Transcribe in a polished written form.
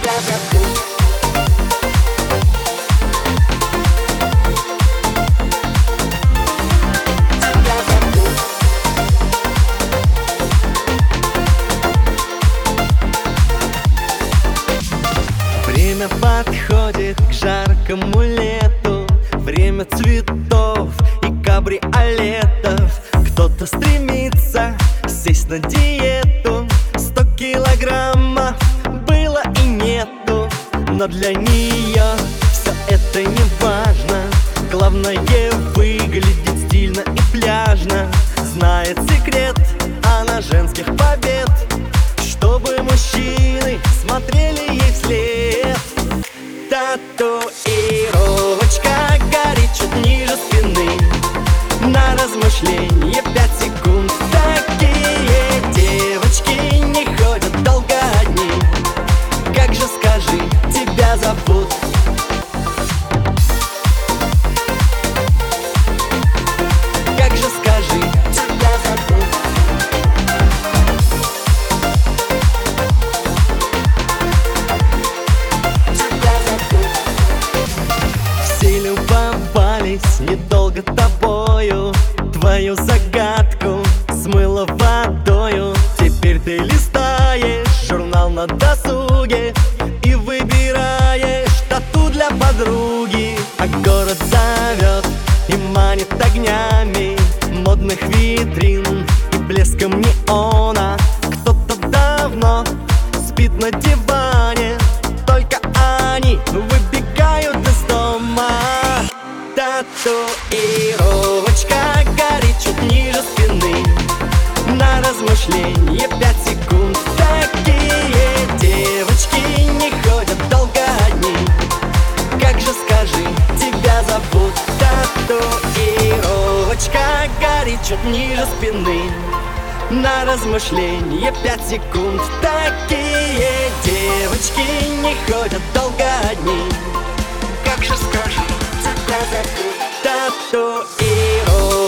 Время подходит к жаркому лету, время цветов и кабриолетов. Кто-то стремится сесть на диету, 100 килограммов было и нету. Но для нее все это не важно, главное выглядит стильно и пляжно. Знает секрет она женских побед, чтобы мужчины смотрели ей вслед. Татуировочка горит чуть ниже спины, на размышление 5 секунд. Такие девочки не ходят долго одни. Как же, скажи, тебя зовут? Как же, скажи, тебя зовут? Все любовались недолго тобою, твою загадку смыло водою. Теперь ты листаешь журнал на досуге и выбираешь тату для подруги. А город зовет и манит огнями модных витрин и блеском неона. Кто-то давно спит на диване, только они выбегают из дома. Татуировочка горит чуть ниже спины, на размышление 5 секунд. Такие девочки не ходят долго одни. Как же, скажи, тебя зовут? Татуировочка горит чуть ниже спины, на размышление 5 секунд. Такие девочки не ходят долго одни. Как же, скажи, тебя зовут? Татуировочка